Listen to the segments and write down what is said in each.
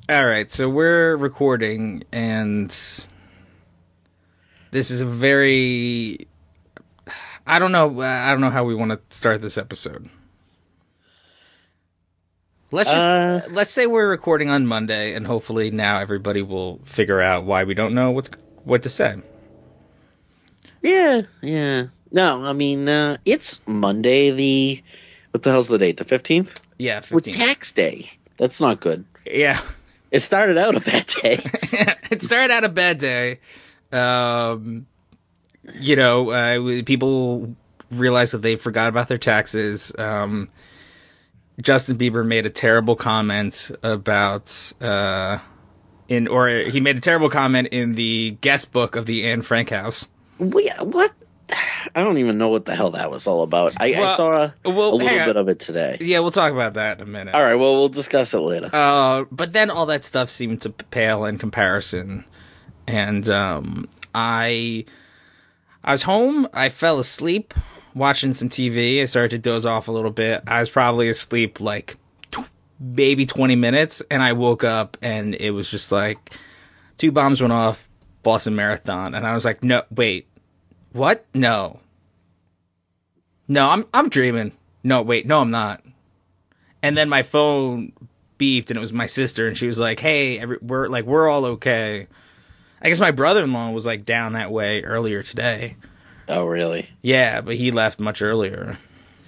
All right, so we're recording, and this is a very... I don't know how we want to start this episode. Let's say we're recording on Monday, and hopefully now everybody will figure out why we don't know what to say. Yeah. No, I mean, it's Monday, what the hell's the date? The 15th? Yeah, 15th. It's tax day. That's not good. Yeah. It started out a bad day. It started out a bad day. People realized that they forgot about their taxes. Justin Bieber made a terrible comment about he made a terrible comment in the guest book of the Anne Frank house. What? I don't even know what the hell that was all about. I saw a little bit of it today. Yeah, we'll talk about that in a minute. All right, well, we'll discuss it later. But then all that stuff seemed to pale in comparison. And I was home. I fell asleep watching some TV. I started to doze off a little bit. I was probably asleep like maybe 20 minutes. And I woke up and it was just like 2 bombs went off, Boston Marathon. And I was like, no, wait. What? No, I'm dreaming. No, wait, no, I'm not. And then my phone beeped, and it was my sister, and she was like, "Hey, we're all okay." I guess my brother-in-law was like down that way earlier today. Oh, really? Yeah, but he left much earlier.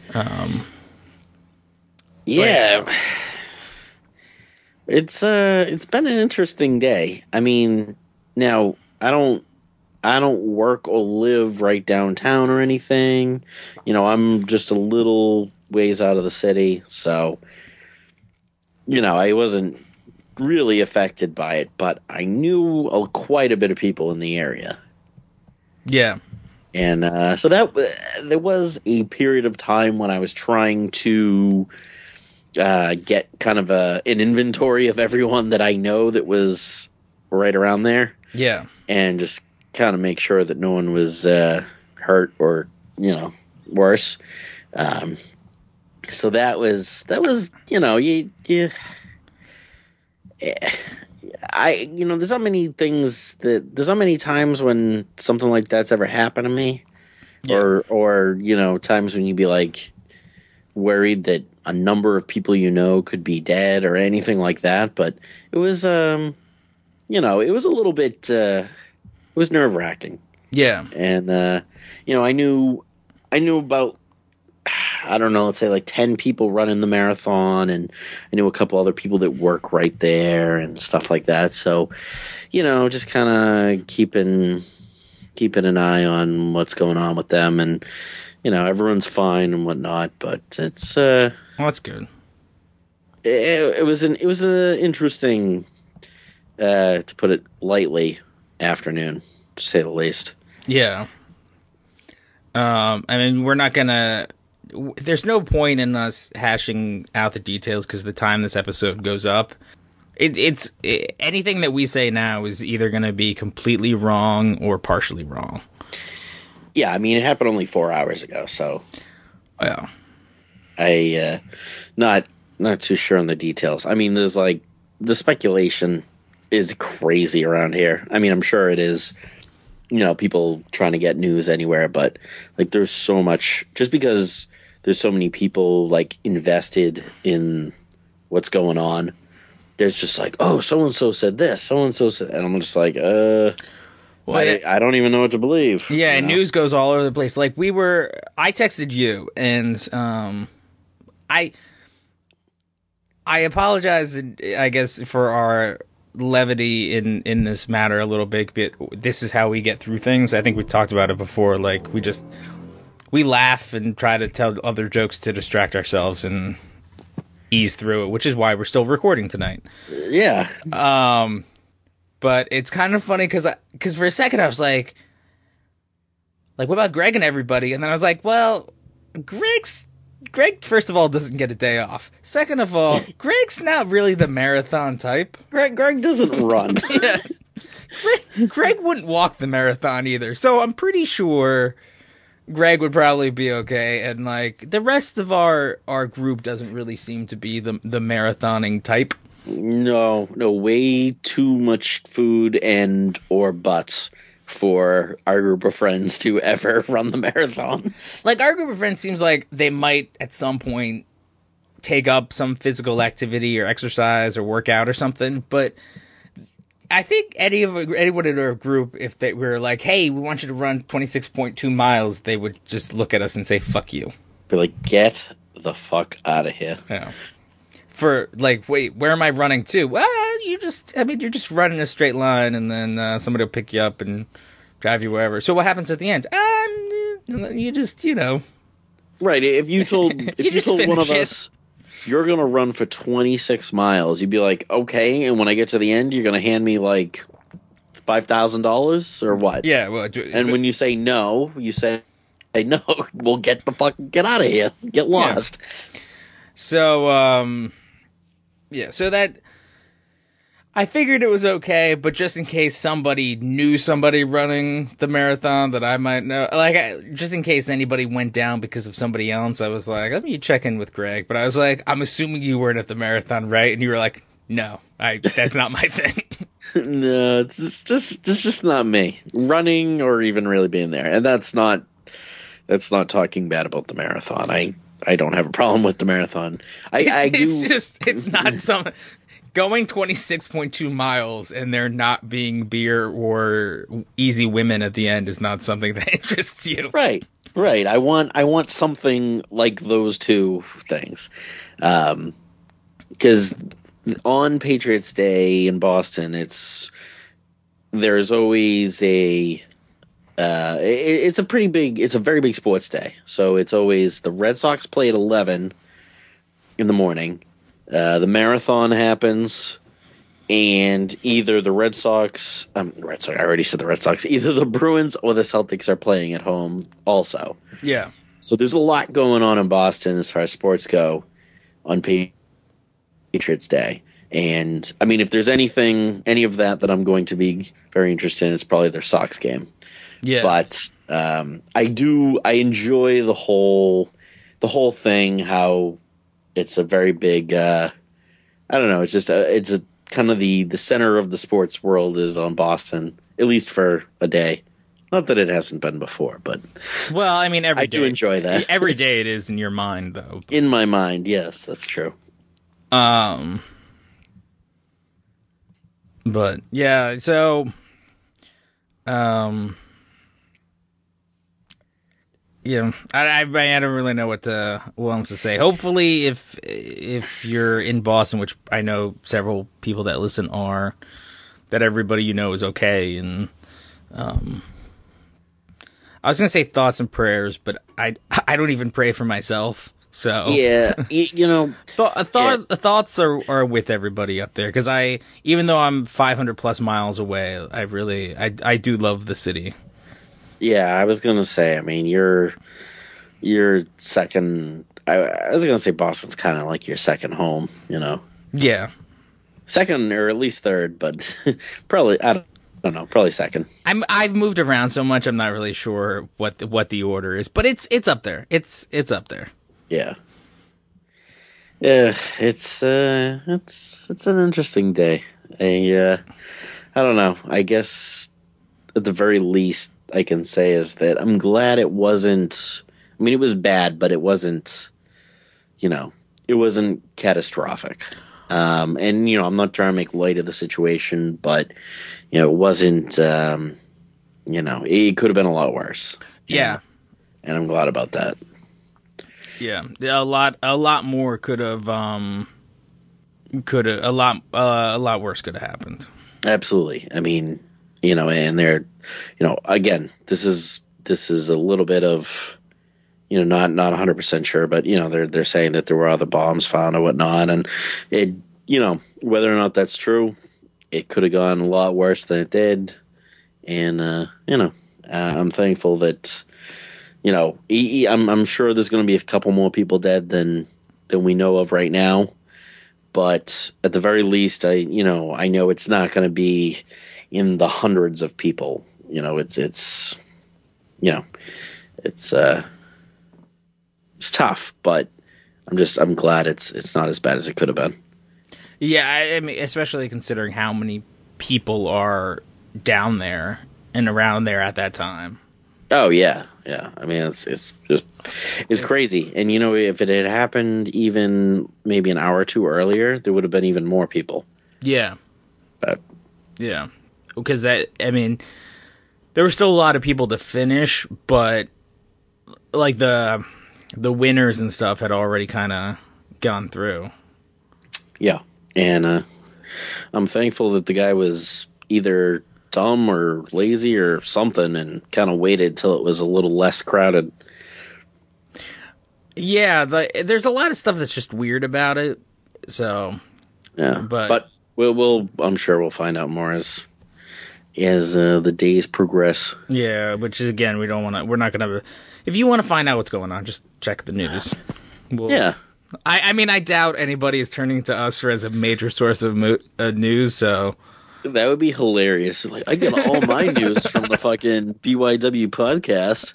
Yeah, it's been an interesting day. I mean, now I don't work or live right downtown or anything. You know, I'm just a little ways out of the city. So, you know, I wasn't really affected by it, but I knew quite a bit of people in the area. Yeah. And so there was a period of time when I was trying to get kind of an inventory of everyone that I know that was right around there. Yeah. And just kind of make sure that no one was hurt or, you know, worse. So that was you know, there's not many times when something like that's ever happened to me. Yeah. Or you know, times when you'd be like worried that a number of people you know could be dead or anything like that. But it was it was a little bit it was nerve-wracking. Yeah. And, I knew about, I don't know, let's say like 10 people running the marathon, and I knew a couple other people that work right there and stuff like that. So, you know, just kind of keeping an eye on what's going on with them. And, you know, everyone's fine and whatnot, but it's... well, that's good. It was an interesting, to put it lightly, afternoon, to say the least. Yeah. I mean, we're not gonna... There's no point in us hashing out the details because the time this episode goes up, anything that we say now is either going to be completely wrong or partially wrong. Yeah, I mean, it happened only 4 hours ago, so... Yeah. I, not too sure on the details. I mean, there's like... The speculation is crazy around here. I mean, I'm sure it is, you know, people trying to get news anywhere, but like there's so much, just because there's so many people like invested in what's going on, there's just like, oh, so-and-so said this, so-and-so said, and I'm just like, I don't even know what to believe. Yeah, you know? News goes all over the place. Like I texted you, and I apologize, I guess, for our levity in this matter a little bit, but this is how we get through things. I think we talked about it before. Like we laugh and try to tell other jokes to distract ourselves and ease through it, which is why we're still recording tonight. Yeah. But it's kind of funny because for a second I was like, what about Greg and everybody? And then I was like, well, Greg, first of all, doesn't get a day off. Second of all, Greg's not really the marathon type. Greg doesn't run. Yeah. Greg wouldn't walk the marathon either. So I'm pretty sure Greg would probably be okay. And like the rest of our group doesn't really seem to be the marathoning type. No, way too much food and or butts for our group of friends to ever run the marathon. Like, our group of friends seems like they might at some point take up some physical activity or exercise or workout or something, but I think anyone in our group, if they were like, "Hey, we want you to run 26.2 miles," they would just look at us and say, "Fuck you." Be like, get the fuck out of here. Yeah. For like, wait, where am I running to? Well, you're just running a straight line, and then somebody will pick you up and drive you wherever. So what happens at the end? You just, Right. If you told one of finish it. us you're gonna run for 26 miles, you'd be like, okay. And when I get to the end, you're gonna hand me like $5,000 or what? Yeah. Well, And when you say no, you say no. Well, get out of here. Get lost. So, yeah. So that I figured it was okay, but just in case somebody knew somebody running the marathon that I might know, just in case anybody went down because of somebody else, I was like, let me check in with Greg. But I was like, I'm assuming you weren't at the marathon, right? And you were like, no, that's not my thing. No, it's just not me running or even really being there, and that's not talking bad about the marathon. I don't have a problem with the marathon. It's not some going 26.2 miles and there not being beer or easy women at the end is not something that interests you. Right. I want something like those two things. Because on Patriots Day in Boston, there's always it's a very big sports day. So it's always the Red Sox play at 11 in the morning. The marathon happens, and either the Red Sox, I already said the Red Sox, either the Bruins or the Celtics are playing at home also. Yeah. So there's a lot going on in Boston as far as sports go on Patriots Day. And, I mean, if there's any of that I'm going to be very interested in, it's probably their Sox game. Yeah. But I enjoy the whole thing, how it's a very big, I don't know, it's a kind of the center of the sports world is on Boston, at least for a day. Not that it hasn't been before, but well, I mean, I do enjoy that. Every day it is in your mind, though. In my mind, yes, that's true. But yeah, so, yeah, I don't really know what else to say. Hopefully, if you're in Boston, which I know several people that listen are, that everybody is okay. And I was gonna say thoughts and prayers, but I don't even pray for myself. So yeah, thoughts are with everybody up there, because even though I'm 500 plus miles away, I do love the city. Yeah, I was gonna say. I mean, you're second. I was gonna say Boston's kind of like your second home. Yeah, second or at least third, but probably I don't know. Probably second. I've moved around so much, I'm not really sure what the order is, but it's up there. It's up there. Yeah. Yeah, it's an interesting day. I don't know. I guess at the very least I can say is that I'm glad it wasn't. I mean, it was bad, but it wasn't. It wasn't catastrophic. And I'm not trying to make light of the situation, but it wasn't. It could have been a lot worse. Yeah, and I'm glad about that. Yeah, a lot more could have a lot worse could have happened. Absolutely. I mean, and they're, again, this is a little bit of, not 100% sure, but they're saying that there were other bombs found or whatnot, and it, whether or not that's true, it could have gone a lot worse than it did, and I'm thankful that. I'm sure there's going to be a couple more people dead than we know of right now, but at the very least, I know it's not going to be in the hundreds of people. It's tough, but I'm glad it's not as bad as it could have been. Yeah, I mean, especially considering how many people are down there and around there at that time. Oh yeah, yeah. I mean, it's just it's crazy. And if it had happened even maybe an hour or two earlier, there would have been even more people. Yeah, But yeah, because I mean, there were still a lot of people to finish, but like the winners and stuff had already kind of gone through. yeah, and I'm thankful that the guy was either dumb or lazy or something, and kind of waited till it was a little less crowded. Yeah, there's a lot of stuff that's just weird about it. So Yeah, but we'll I'm sure we'll find out more as the days progress. yeah, which is again, we're not gonna. If you want to find out what's going on, just check the news. Yeah. I mean, I doubt anybody is turning to us as a major source of news. So That would be hilarious. Like, I get all my news from the fucking BYW podcast.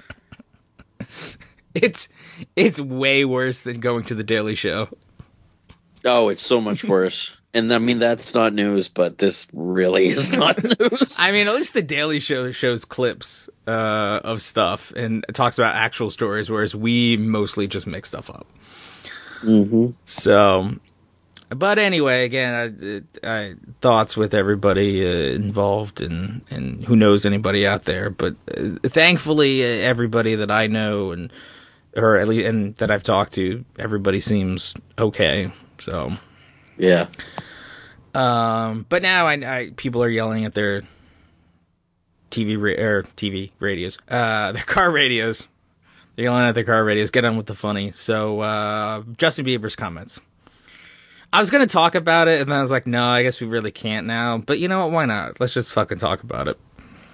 it's way worse than going to the Daily Show. Oh, it's so much worse. And I mean, that's not news, but this really is not news. I mean, at least the Daily Show shows clips of stuff and talks about actual stories, whereas we mostly just make stuff up. Mm-hmm. So, but anyway, again, I thoughts with everybody involved and who knows anybody out there. But thankfully, everybody that I know or at least and that I've talked to, everybody seems okay. So yeah. But now I people are yelling at their TV radios, their car radios. They're yelling at their car radios. Get on with the funny. So Justin Bieber's comments. I was going to talk about it, and then I was like, no, I guess we really can't now. But you know what? Why not? Let's just fucking talk about it.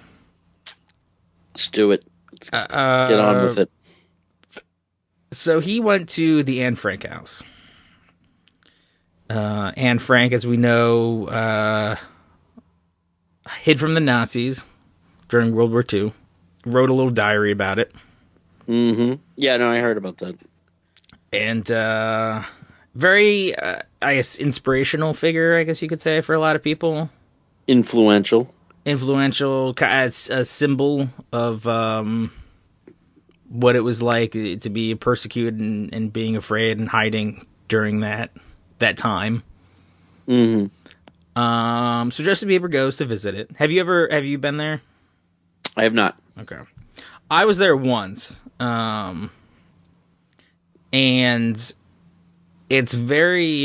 Let's do it. Let's get on with it. So he went to the Anne Frank house. Anne Frank, as we know, hid from the Nazis during World War II. Wrote a little diary about it. Mm-hmm. Yeah, no, I heard about that. And very, I guess, inspirational figure, I guess you could say, for a lot of people. Influential, as a symbol of what it was like to be persecuted and being afraid and hiding during that time. Mm-hmm. So Justin Bieber goes to visit it. Have you been there? I have not. Okay. I was there once. And it's very,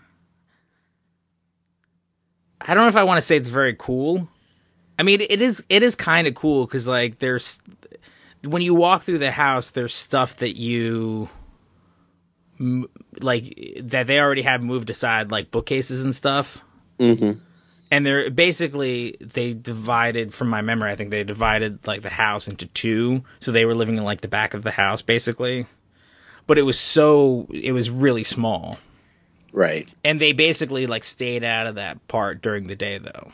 I don't know if I want to say it's very cool. I mean, it is kind of cool because, like, when you walk through the house, there's stuff that that they already have moved aside, like bookcases and stuff. Mm-hmm. And they divided, from my memory, I think they divided, like, the house into two. So they were living in, like, the back of the house, basically. But it was really small. Right. And they basically, like, stayed out of that part during the day, though.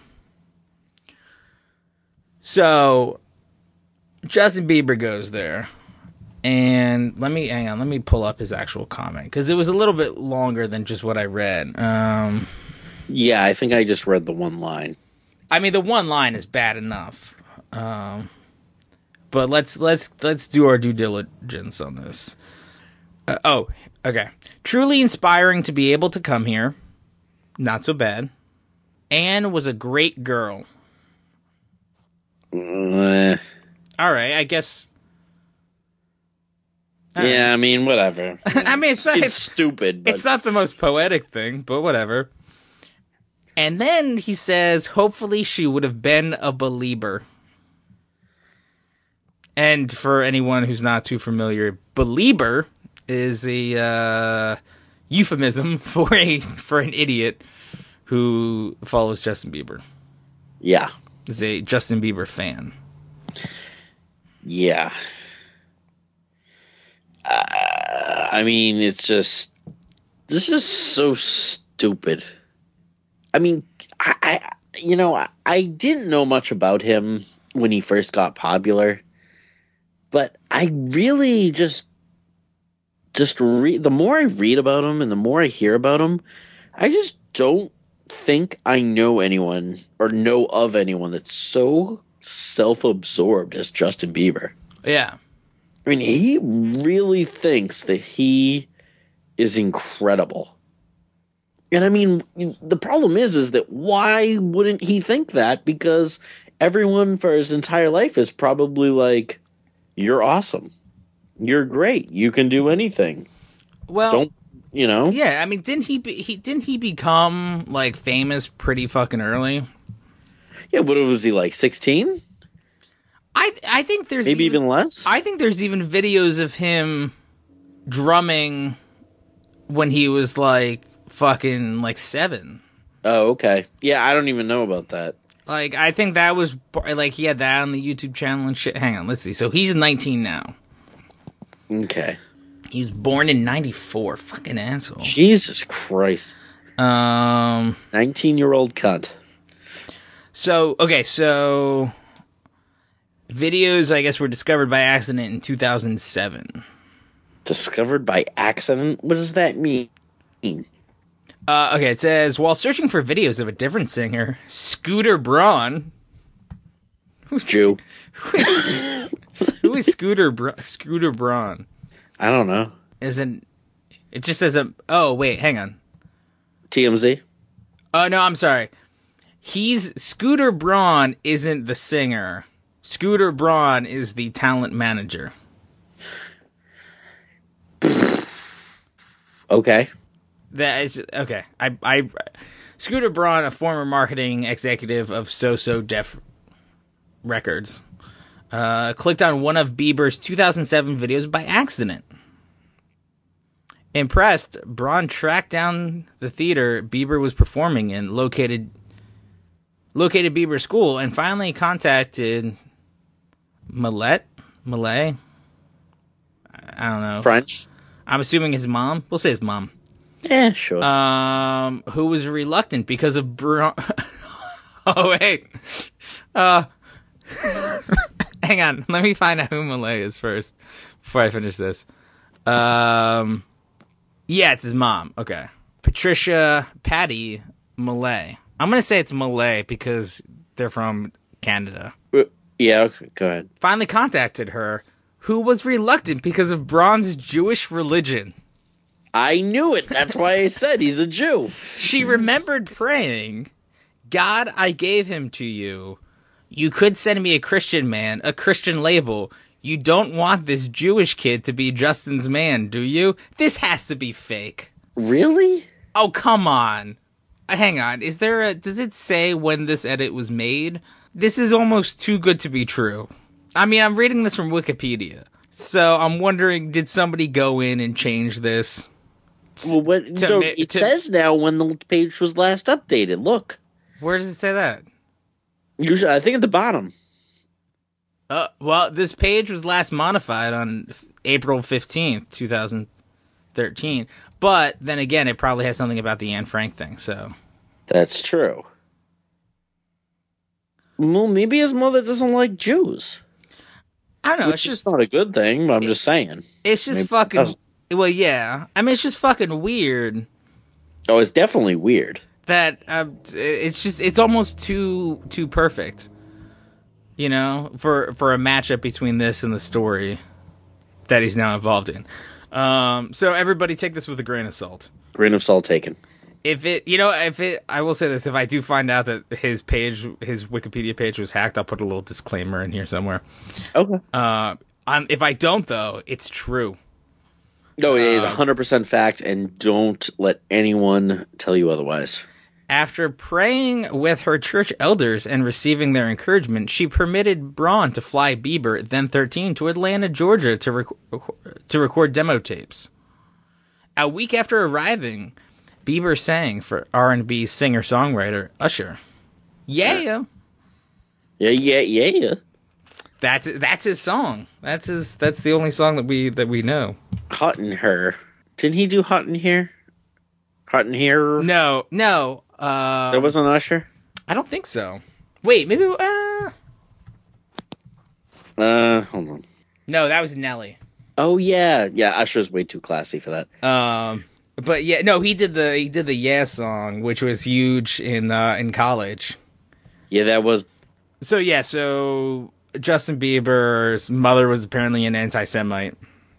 So Justin Bieber goes there. And let me pull up his actual comment, because it was a little bit longer than just what I read. Yeah, I think I just read the one line. I mean, the one line is bad enough. But let's do our due diligence on this. Okay. Truly inspiring to be able to come here. Not so bad. Anne was a great girl. All right, I guess. Yeah, I mean, whatever. I mean, it's stupid. But... It's not the most poetic thing, but whatever. And then he says, hopefully she would have been a belieber. And for anyone who's not too familiar, belieber is a euphemism for an idiot who follows Justin Bieber. Yeah. Is a Justin Bieber fan. Yeah. I mean, this is so stupid. I mean, I didn't know much about him when he first got popular, but I really just the more I read about him and the more I hear about him, I just don't think I know anyone or know of anyone that's so self-absorbed as Justin Bieber. Yeah. I mean, he really thinks that he is incredible. And I mean, the problem is that why wouldn't he think that? Because everyone for his entire life is probably like, you're awesome. You're great. You can do anything. Well, Don't, you know? yeah, I mean, didn't he become like famous pretty fucking early? Yeah, what was he, like 16? I think there's Maybe even less? I think there's even videos of him drumming when he was like fucking like 7. Oh, okay. Yeah, I don't even know about that. Like, I think that was like he had that on the YouTube channel and shit. Hang on, let's see. So he's 19 now. Okay. He was born in 94. Fucking asshole. Jesus Christ. 19-year-old cunt. So, okay, so videos, I guess, were discovered by accident in 2007. Discovered by accident? What does that mean? Okay, it says, while searching for videos of a different singer, Scooter Braun... Who's Jew. Who is Scooter Braun? I don't know. It just says oh, wait, hang on. TMZ? Oh, no, I'm sorry. Scooter Braun isn't the singer. Scooter Braun is the talent manager. Okay. That is okay. I Scooter Braun, a former marketing executive of So Def Records, clicked on one of Bieber's 2007 videos by accident. Impressed, Braun tracked down the theater Bieber was performing in, located Bieber's school, and finally contacted Malay. I don't know. French? I'm assuming his mom. We'll say his mom. Yeah, sure. Who was reluctant because of Braun. Oh, wait. Hang on. Let me find out who Malay is first before I finish this. Yeah, it's his mom. Okay. Patty Malay. I'm going to say it's Malay because they're from Canada. Yeah, okay, go ahead. Finally contacted her, who was reluctant because of Braun's Jewish religion. I knew it. That's why I said he's a Jew. She remembered praying, God, I gave him to you. You could send me a Christian man, a Christian label. You don't want this Jewish kid to be Justin's man, do you? This has to be fake. Really? Oh, come on. Hang on. Does it say when this edit was made? This is almost too good to be true. I mean, I'm reading this from Wikipedia. So I'm wondering, did somebody go in and change this? Well, it says now when the page was last updated. Look. Where does it say that? Usually, I think at the bottom. Well, this page was last modified on April 15th, 2013. But then again, it probably has something about the Anne Frank thing, so. That's true. Well, maybe his mother doesn't like Jews. I don't know. Which is not a good thing, but I'm just saying. It's just maybe fucking. Well, yeah. I mean, it's just fucking weird. Oh, it's definitely weird. That it's almost too perfect. You know, for a matchup between this and the story that he's now involved in. So everybody take this with a grain of salt. Grain of salt taken. I will say this, if I do find out that his Wikipedia page was hacked, I'll put a little disclaimer in here somewhere. Okay. If I don't, though, it's true. No, it is 100% fact, and don't let anyone tell you otherwise. After praying with her church elders and receiving their encouragement, she permitted Braun to fly Bieber, then 13, to Atlanta, Georgia to record demo tapes. A week after arriving, Bieber sang for R&B singer-songwriter Usher. Yeah. Yeah. That's his song. That's the only song that we know. Hot in Her. Didn't he do Hot in Here? Hot in Here? No. There wasn't Usher? I don't think so. Wait, maybe. Hold on. No, that was Nelly. Oh yeah, Usher's way too classy for that. But yeah, no, he did the Yeah song, which was huge in college. Yeah, that was. So Justin Bieber's mother was apparently an anti-Semite.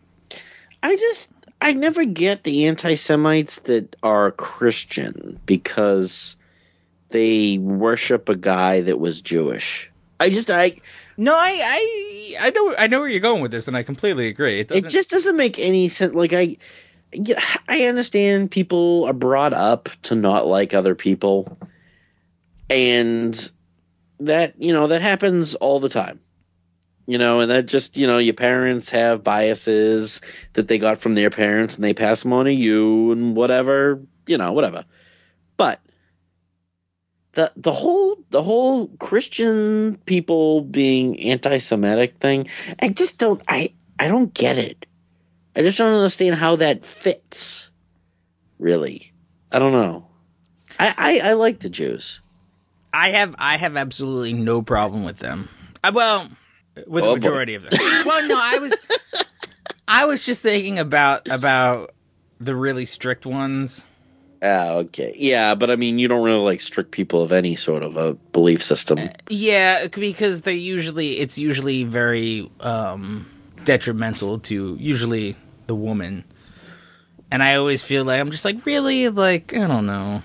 I never get the anti-Semites that are Christian because they worship a guy that was Jewish. No, I know where you're going with this, and I completely agree. It just doesn't make any sense. Like I understand people are brought up to not like other people, and that that happens all the time. And that just, your parents have biases that they got from their parents and they pass them on to you and whatever, whatever. But the whole Christian people being anti-Semitic thing, I don't get it. I just don't understand how that fits, really. I don't know. I like the Jews. I have absolutely no problem with them. With the majority of them. Well, no, I was just thinking about the really strict ones. Okay. Yeah, but I mean, you don't really like strict people of any sort of a belief system. Yeah, because it's usually very detrimental to usually the woman. And I always feel like I'm just like, really? Like, I don't know.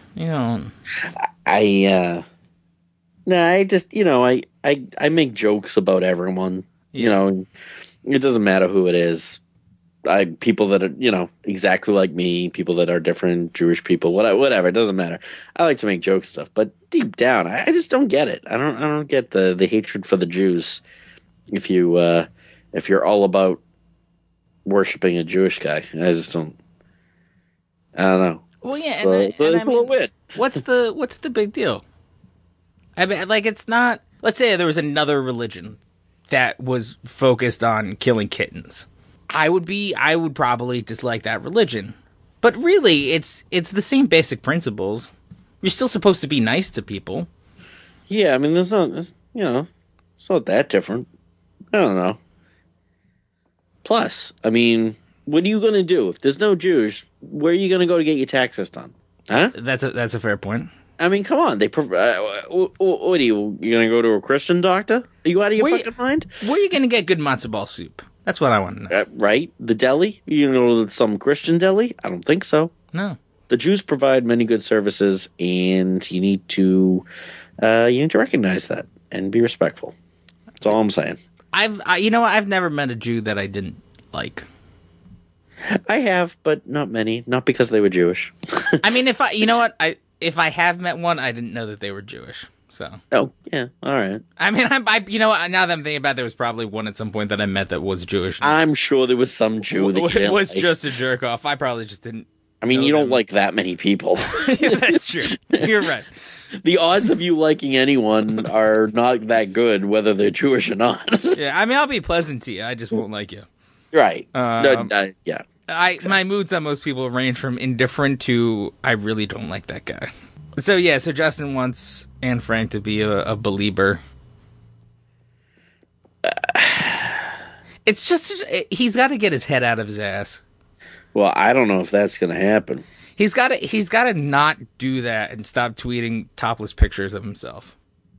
I just, I make jokes about everyone. Yeah. It doesn't matter who it is. People that are, exactly like me, people that are different, Jewish people, whatever. It doesn't matter. I like to make joke stuff, but deep down, I just don't get it. I don't get the hatred for the Jews. If you're all about worshiping a Jewish guy, I just don't. I don't know. Well, yeah, it's a little weird. What's the big deal? I mean, like, it's not. Let's say there was another religion that was focused on killing kittens. I would probably dislike that religion. But really, it's the same basic principles. You're still supposed to be nice to people. Yeah, I mean, it's not that different. I don't know. Plus, I mean, what are you going to do? If there's no Jews, where are you going to go to get your taxes done? Huh? That's a fair point. I mean, come on. What are you going to go to a Christian doctor? Are you out of your fucking mind? Where are you going to get good matzo ball soup? That's what I want to know. Right? The deli? You know, some Christian deli? I don't think so. No. The Jews provide many good services, and you need to recognize that and be respectful. That's all I'm saying. I've never met a Jew that I didn't like. I have, but not many. Not because they were Jewish. I mean, if I have met one, I didn't know that they were Jewish. So. Oh, yeah. All right. I mean, now that I'm thinking about it, there was probably one at some point that I met that was Jewish. I'm sure there was some Jew that was just a jerk off. I probably just didn't. I mean, you don't like that many people. Yeah, that's true. You're right. The odds of you liking anyone are not that good, whether they're Jewish or not. Yeah, I mean, I'll be pleasant to you. I just won't like you. Right. Yeah. Exactly. My moods on most people range from indifferent to I really don't like that guy. So Justin wants Anne Frank to be a believer. It's just he's got to get his head out of his ass. Well, I don't know if that's going to happen. He's got to not do that and stop tweeting topless pictures of himself.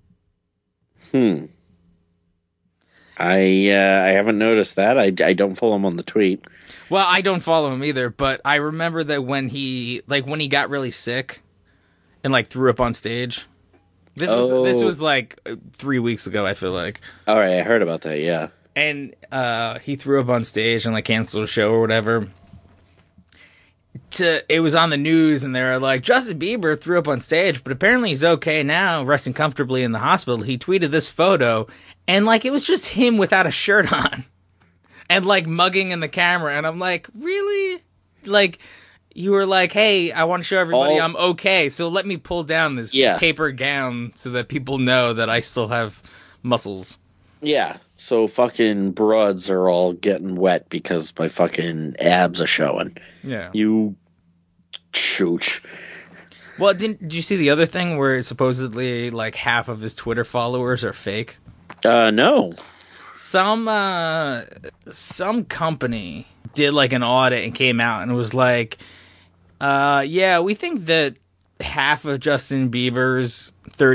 I haven't noticed that. I don't follow him on the tweet. Well, I don't follow him either, but I remember that when he got really sick and threw up on stage. This was 3 weeks ago, I feel like. All right, I heard about that, yeah. And he threw up on stage and canceled a show or whatever. It was on the news and they were like, Justin Bieber threw up on stage, but apparently he's okay now, resting comfortably in the hospital. He tweeted this photo and it was just him without a shirt on and mugging in the camera. And I'm like, really? You were like, hey, I want to show everybody I'm okay, so let me pull down this paper gown so that people know that I still have muscles. Yeah, so fucking broads are all getting wet because my fucking abs are showing. Yeah. You chooch. Well, did you see the other thing where supposedly half of his Twitter followers are fake? No. Some company did an audit and came out and was like, Yeah, we think that half of Justin Bieber's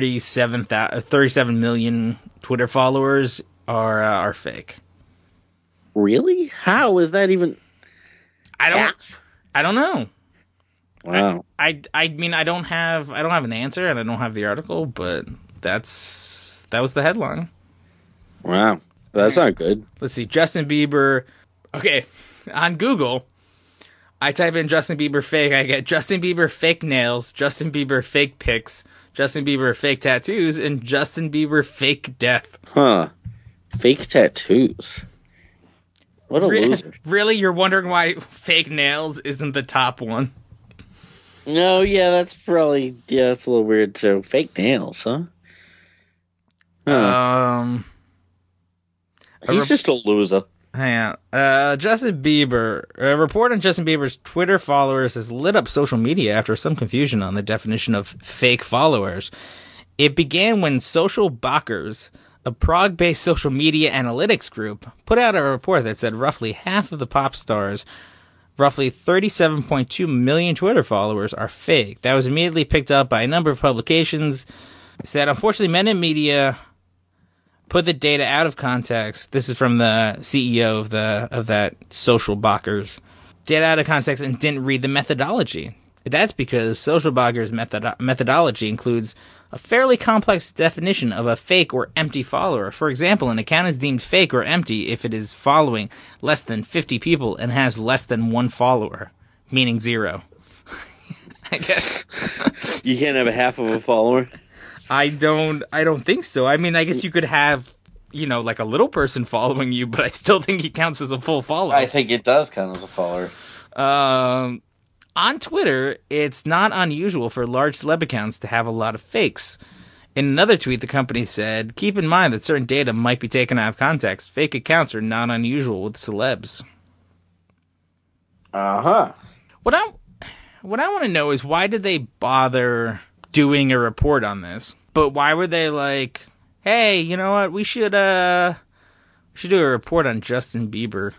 37 million Twitter followers are fake. Really? How is that even I half? don't know. Wow. I mean I don't have an answer and I don't have the article, but that was the headline. Wow. That's not good. Let's see, Justin Bieber. Okay, on Google, I type in Justin Bieber fake, I get Justin Bieber fake nails, Justin Bieber fake pics, Justin Bieber fake tattoos, and Justin Bieber fake death. Huh. Fake tattoos. What a loser. Really? You're wondering why fake nails isn't the top one? No, yeah, that's probably, that's a little weird too. Fake nails, huh? He's just a loser. Hang on. Justin Bieber. A report on Justin Bieber's Twitter followers has lit up social media after some confusion on the definition of fake followers. It began when Social Backers, a Prague-based social media analytics group, put out a report that said roughly half of the pop stars, roughly 37.2 million Twitter followers, are fake. That was immediately picked up by a number of publications. It said, unfortunately, many media put the data out of context. This is from the CEO of that Social Backers. Data out of context and didn't read the methodology. That's because Social Backers' methodology includes a fairly complex definition of a fake or empty follower. For example, an account is deemed fake or empty if it is following less than 50 people and has less than one follower, meaning zero. I guess. You can't have a half of a follower? I don't think so. I mean, I guess you could have, like a little person following you, but I still think he counts as a full follower. I think it does count as a follower. On Twitter, it's not unusual for large celeb accounts to have a lot of fakes. In another tweet, the company said, keep in mind that certain data might be taken out of context. Fake accounts are not unusual with celebs. Uh-huh. What I want to know is, why did they bother doing a report on this? But why were they like, hey, you know what, we should do a report on Justin Bieber?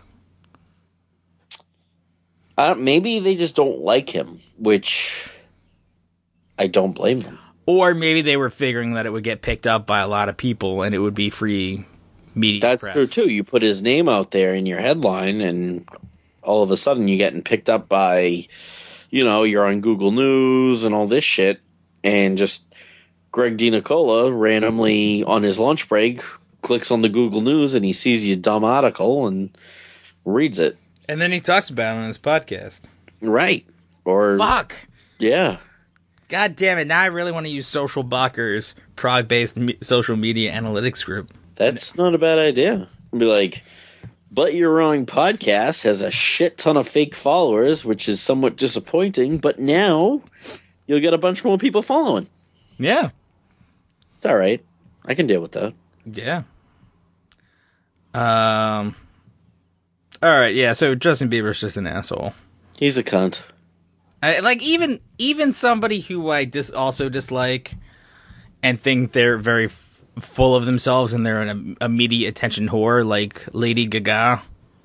Maybe they just don't like him, which I don't blame them. Or maybe they were figuring that it would get picked up by a lot of people and it would be free media. That's press. true, too. You put his name out there in your headline, and all of a sudden you're getting picked up by, you're on Google News and all this shit, and just Greg DiNicola randomly on his lunch break clicks on the Google News and he sees your dumb article and reads it. And then he talks about it on his podcast. Right. Or fuck. Yeah. God damn it. Now I really want to use Social Backers, Prague-based social media analytics group. That's not a bad idea. Be like, But Your Wrong podcast has a shit ton of fake followers, which is somewhat disappointing, but now you'll get a bunch more people following. Yeah. It's all right. I can deal with that. Yeah. All right, yeah, so Justin Bieber's just an asshole. He's a cunt. Even somebody who I also dislike and think they're very full of themselves and they're an immediate attention whore, like Lady Gaga.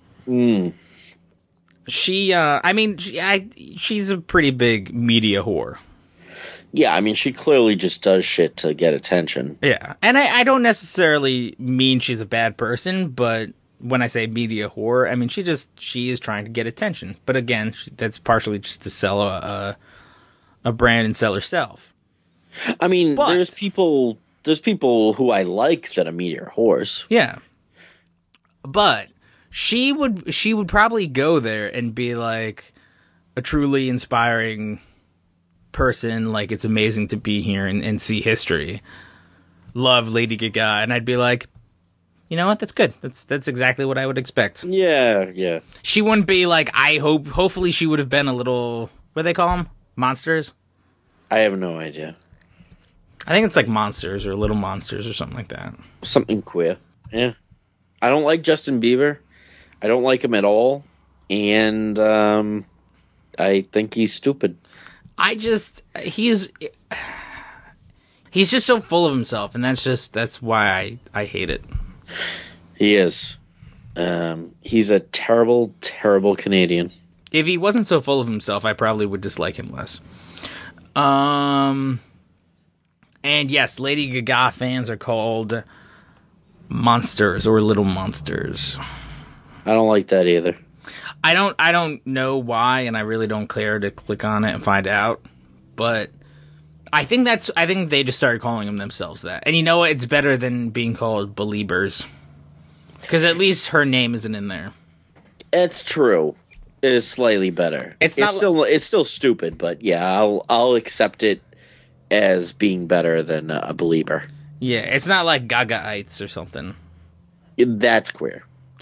She's a pretty big media whore. Yeah, I mean, she clearly just does shit to get attention. Yeah, and I don't necessarily mean she's a bad person, but when I say media whore, I mean she is trying to get attention. But again, that's partially just to sell a brand and sell herself. I mean, there's people who I like that are media whores. Yeah, but she would probably go there and be like a truly inspiring person, like it's amazing to be here and see history. Love Lady Gaga, and I'd be like, you know what? That's good. That's exactly what I would expect. Yeah. She wouldn't be like, hopefully she would have been a little, what do they call them? Monsters? I have no idea. I think it's like monsters or little monsters or something like that. Something queer. Yeah. I don't like Justin Bieber. I don't like him at all. And I think he's stupid. He's just so full of himself, and that's why I hate it. He is. He's a terrible, terrible Canadian. If he wasn't so full of himself, I probably would dislike him less. And yes, Lady Gaga fans are called monsters or little monsters. I don't like that either. I don't know why, and I really don't care to click on it and find out. But I think they just started calling them themselves that. And you know what? It's better than being called Beliebers. Because at least her name isn't in there. It's true. It is slightly better. It's still stupid, but yeah, I'll accept it as being better than a Belieber. Yeah, it's not like Gagaites or something. That's queer.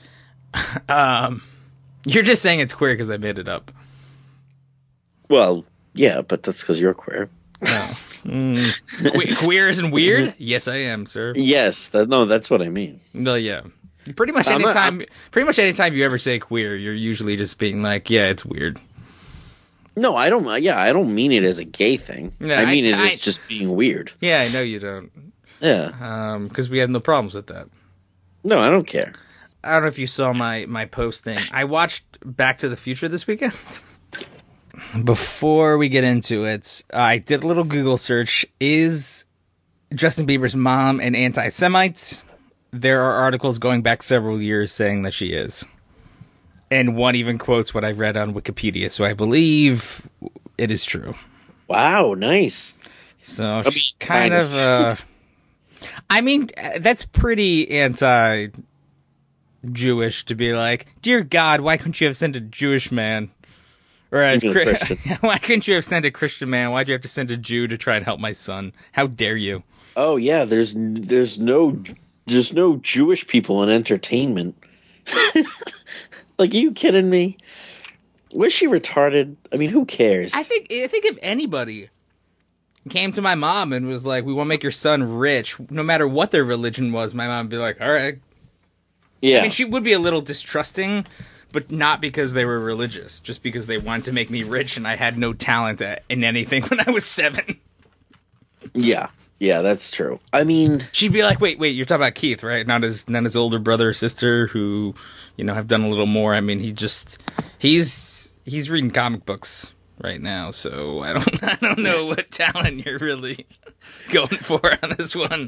You're just saying it's queer because I made it up. Well, yeah, but that's because you're queer. Oh. Queer isn't weird? Yes, I am, sir. Yes, that's what I mean. No, yeah. Pretty much anytime you ever say queer, you're usually just being like, yeah, it's weird. No, I don't. Yeah, I don't mean it as a gay thing. No, I mean it as just being weird. Yeah, I know you don't. Yeah. Because we have no problems with that. No, I don't care. I don't know if you saw my post thing. I watched Back to the Future this weekend. Before we get into it, I did a little Google search. Is Justin Bieber's mom an anti-Semite? There are articles going back several years saying that she is. And one even quotes what I've read on Wikipedia, so I believe it is true. Wow, nice. So kind of I mean, that's pretty anti-Jewish to be like, dear God, why couldn't you have sent a Jewish man? Or why couldn't you have sent a Christian man? Why'd you have to send a Jew to try and help my son? How dare you? Oh yeah, there's no Jewish people in entertainment. Like, are you kidding me? Was she retarded? I mean, who cares? I think if anybody came to my mom and was like, we want to make your son rich, no matter what their religion was, my mom would be like, all right. Yeah. I mean, she would be a little distrusting, but not because they were religious, just because they wanted to make me rich and I had no talent in anything when I was 7. Yeah. Yeah, that's true. I mean, she'd be like, "Wait, you're talking about Keith, right? Not his older brother or sister who, have done a little more. I mean, he's reading comic books right now, so I don't know what talent you're really going for on this one."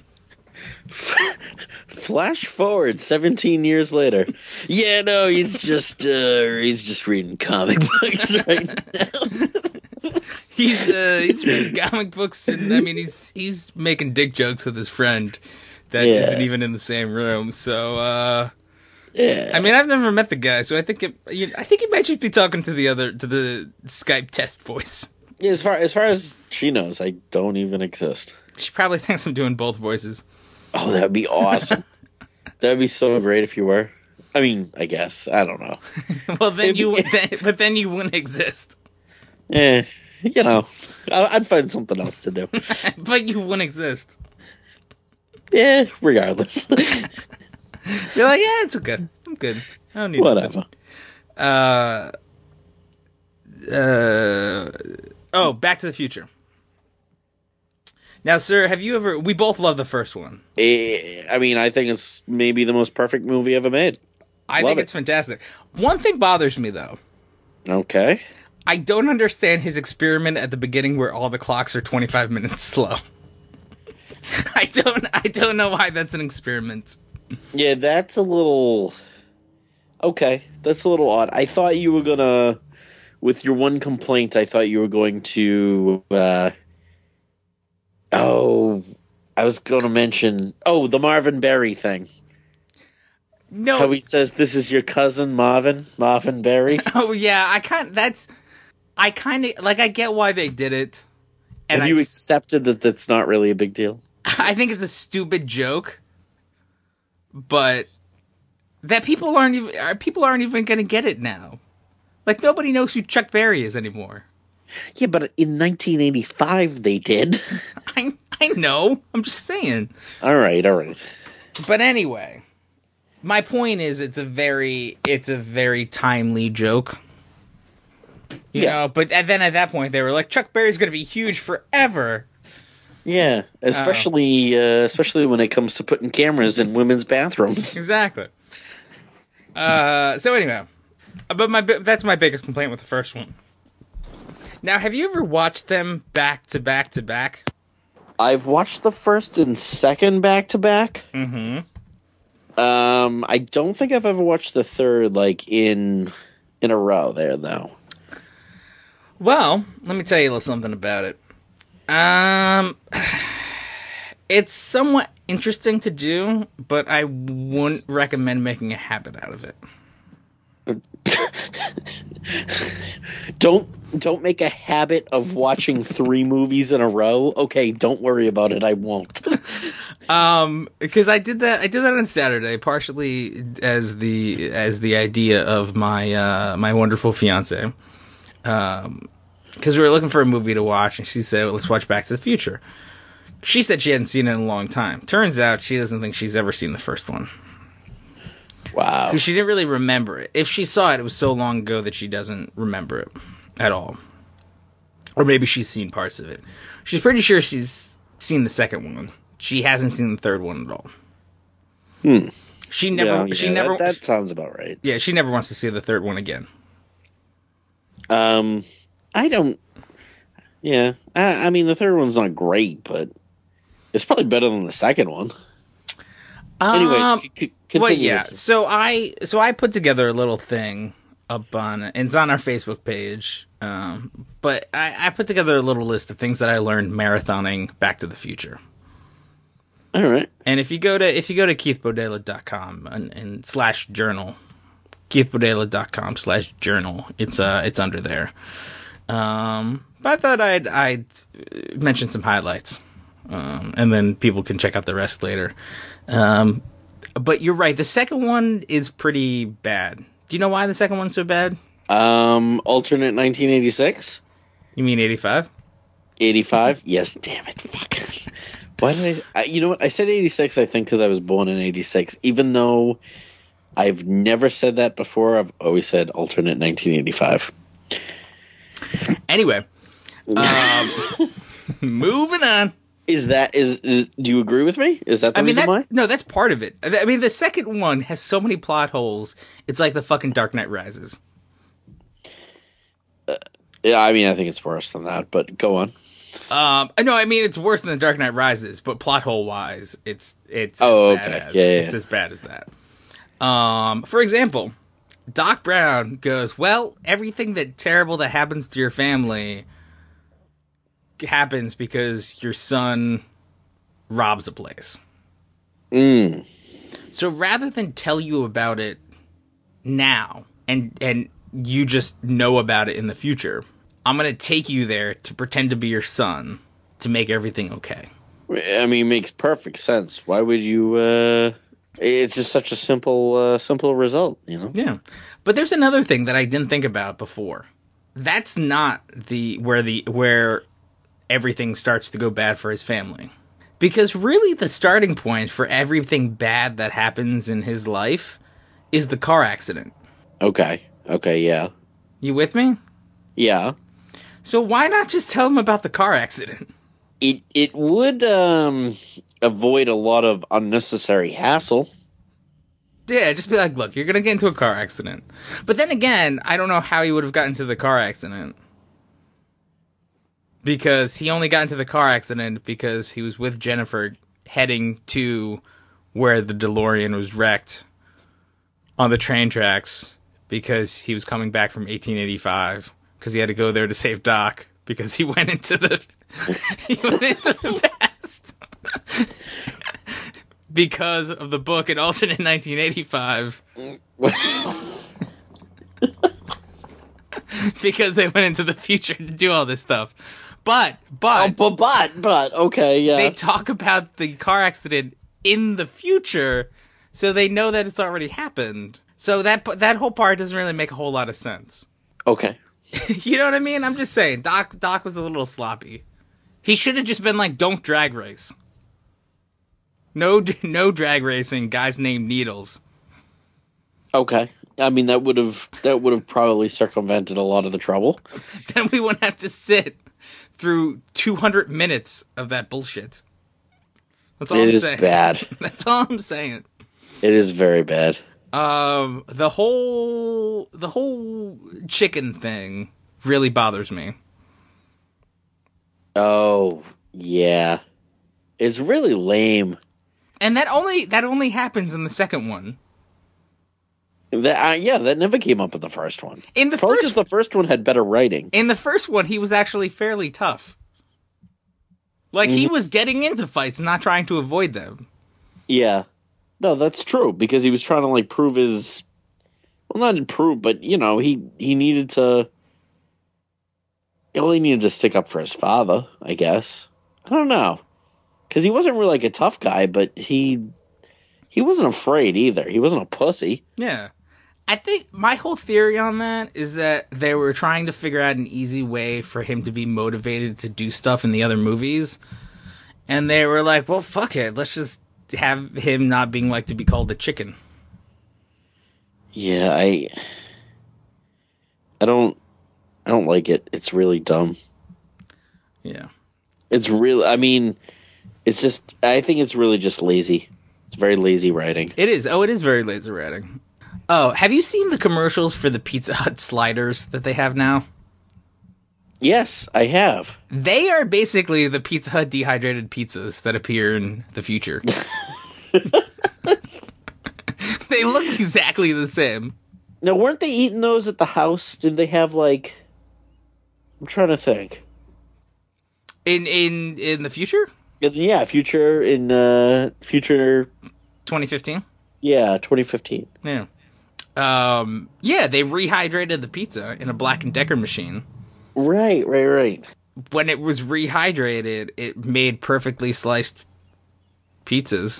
Flash forward 17 years later. Yeah, no, he's just reading comic books right now. He's reading comic books, and I mean he's making dick jokes with his friend that isn't even in the same room. So yeah. I mean, I've never met the guy, so I think he might just be talking to the Skype test voice. Yeah, as far as she knows, I don't even exist. She probably thinks I'm doing both voices. Oh, that'd be awesome. That'd be so great if you were. I mean, I guess I don't know. Well, then you wouldn't exist. Yeah. I'd find something else to do. But you wouldn't exist. Yeah, regardless. You're like, yeah, it's okay. I'm good. I don't need whatever. Back to the Future. Now, sir, have you ever... We both love the first one. I mean, I think it's maybe the most perfect movie ever made. I think it's fantastic. One thing bothers me, though. Okay. I don't understand his experiment at the beginning where all the clocks are 25 minutes slow. I don't know why that's an experiment. Yeah, that's a little... Okay, that's a little odd. I thought you were gonna... With your one complaint, I thought you were going to... I was going to mention... Oh, the Marvin Berry thing. No. How he says, this is your cousin, Marvin Berry. Oh, yeah, I get why they did it. And have you accepted that that's not really a big deal? I think it's a stupid joke, but that people aren't even going to get it now. Like, nobody knows who Chuck Berry is anymore. Yeah, but in 1985 they did. I know. I'm just saying. All right. But anyway, my point is, it's a very timely joke. You know, but then at that point they were like, Chuck Berry's going to be huge forever. Yeah, especially when it comes to putting cameras in women's bathrooms. Exactly. So anyway, But that's my biggest complaint with the first one. Now, have you ever watched them back to back to back? I've watched the first and second back to back. Mm-hmm. I don't think I've ever watched the third like in a row there though. Well, let me tell you a little something about it. It's somewhat interesting to do, but I wouldn't recommend making a habit out of it. Don't make a habit of watching 3 movies in a row. Okay, don't worry about it. I won't. Because I did that on Saturday, partially as the idea of my wonderful fiance. Because we were looking for a movie to watch, and she said, well, let's watch Back to the Future. She said she hadn't seen it in a long time. Turns out she doesn't think she's ever seen the first one. Wow. Because she didn't really remember it. If she saw it, it was so long ago that she doesn't remember it at all. Or maybe she's seen parts of it. She's pretty sure she's seen the second one. She hasn't seen the third one at all. She never. That sounds about right. Yeah, she never wants to see the third one again. I don't. Yeah, I mean the third one's not great, but it's probably better than the second one. Anyways, continue. Well, yeah. So I put together a little thing up on, and it's on our Facebook page. But I put together a little list of things that I learned marathoning Back to the Future. All right. And if you go to keithbodela.com and /journal, keithbodela.com/journal, it's under there. But I thought I'd mention some highlights. And then people can check out the rest later. But you're right. The second one is pretty bad. Do you know why the second one's so bad? Alternate 1986. You mean 85? 85? Yes. Damn it. Fuck. Why did I? You know what? I said 86. I think because I was born in 86. Even though I've never said that before, I've always said alternate 1985. Anyway, moving on. Is do you agree with me? Is that the reason why? No, that's part of it. I mean, the second one has so many plot holes. It's like the fucking Dark Knight Rises. Yeah, I mean, I think it's worse than that, but go on. No, I mean, it's worse than the Dark Knight Rises, but plot hole wise, it's okay. It's as bad as that. For example, Doc Brown goes, well, everything terrible that happens to your family happens because your son robs a place. So rather than tell you about it now and you just know about it in the future, I'm going to take you there to pretend to be your son to make everything okay. I mean, it makes perfect sense. Why would you it's just such a simple result, you know? Yeah. But there's another thing that I didn't think about before. That's not where everything starts to go bad for his family. Because really the starting point for everything bad that happens in his life is the car accident. Okay, yeah. You with me? Yeah. So why not just tell him about the car accident? It would avoid a lot of unnecessary hassle. Yeah, just be like, look, you're going to get into a car accident. But then again, I don't know how he would have gotten into the car accident. Because he only got into the car accident because he was with Jennifer heading to where the DeLorean was wrecked on the train tracks because he was coming back from 1885 because he had to go there to save Doc because he went into the past because of the book in alternate 1985. Because they went into the future to do all this stuff. But okay, yeah. They talk about the car accident in the future, so they know that it's already happened. So that whole part doesn't really make a whole lot of sense. Okay. You know what I mean? I'm just saying, Doc was a little sloppy. He should have just been like, don't drag race. No drag racing, guys named Needles. Okay. I mean, that would have probably circumvented a lot of the trouble. Then we wouldn't have to sit through 200 minutes of that bullshit. That's all I'm saying. It is bad. That's all I'm saying. It is very bad. The whole whole chicken thing really bothers me. Oh, yeah. It's really lame. And that only happens in the second one. That never came up in the first one. Probably because the first one had better writing. In the first one, he was actually fairly tough. Like, he was getting into fights, not trying to avoid them. Yeah. No, that's true, because he was trying to, like, prove his... Well, not improve, but, you know, he needed to... Well, he needed to stick up for his father, I guess. I don't know. Because he wasn't really, like, a tough guy, but he wasn't afraid either. He wasn't a pussy. Yeah. I think my whole theory on that is that they were trying to figure out an easy way for him to be motivated to do stuff in the other movies. And they were like, well, fuck it. Let's just have him not being like to be called a chicken. Yeah, I don't like it. It's really dumb. Yeah. It's really, I mean, it's just, I think it's really just lazy. It's very lazy writing. It is. Oh, it is very lazy writing. Oh, have you seen the commercials for the Pizza Hut sliders that they have now? Yes, I have. They are basically the Pizza Hut dehydrated pizzas that appear in the future. They look exactly the same. Now, weren't they eating those at the house? Did they have, like... I'm trying to think. In the future? Yeah, future 2015? Yeah, 2015. Yeah. Yeah, they rehydrated the pizza in a Black & Decker machine. Right. When it was rehydrated, it made perfectly sliced pieces.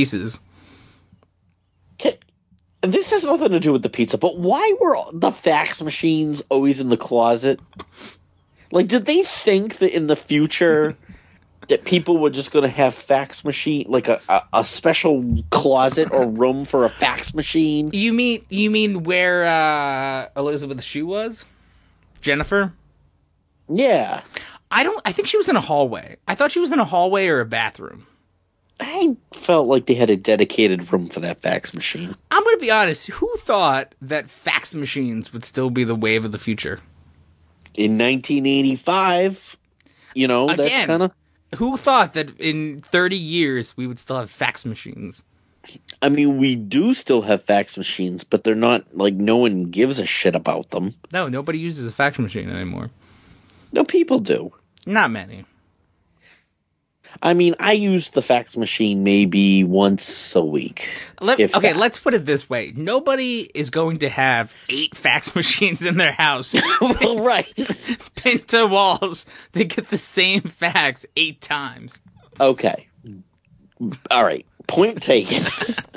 This has nothing to do with the pizza, but why were the fax machines always in the closet? Like, did they think that in the future that people were just going to have fax machine, like a special closet or room for a fax machine? You mean where Elizabeth Shue was? Jennifer? Yeah. I think she was in a hallway. I thought she was in a hallway or a bathroom. I felt like they had a dedicated room for that fax machine. I'm going to be honest. Who thought that fax machines would still be the wave of the future? In 1985, you know, Again, that's kind of... Who thought that in 30 years we would still have fax machines? I mean, we do still have fax machines, but they're not, like, no one gives a shit about them. No, nobody uses a fax machine anymore. No, people do. Not many. I mean, I use the fax machine maybe once a week. Let's put it this way. Nobody is going to have 8 fax machines in their house. Well, right. Pinned to walls to get the same fax 8 times. Okay. All right. Point taken.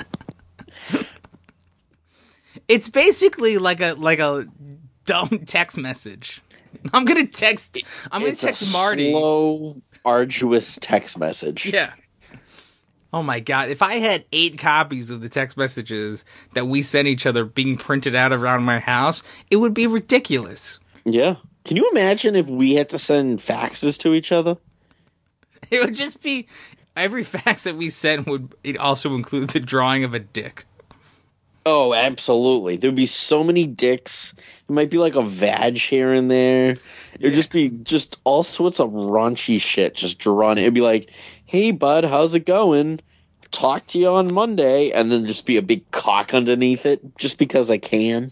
It's basically like a dumb text message. I'm gonna text Marty. Slow, arduous text message. Yeah. Oh my god! If I had 8 copies of the text messages that we sent each other being printed out around my house, it would be ridiculous. Yeah. Can you imagine if we had to send faxes to each other? It would just be every fax that we sent would also include the drawing of a dick. Oh, absolutely. There'd be so many dicks. It might be like a vag here and there. It'd just be just all sorts of raunchy shit just drawn. It'd be like, hey, bud, how's it going? Talk to you on Monday. And then just be a big cock underneath it just because I can.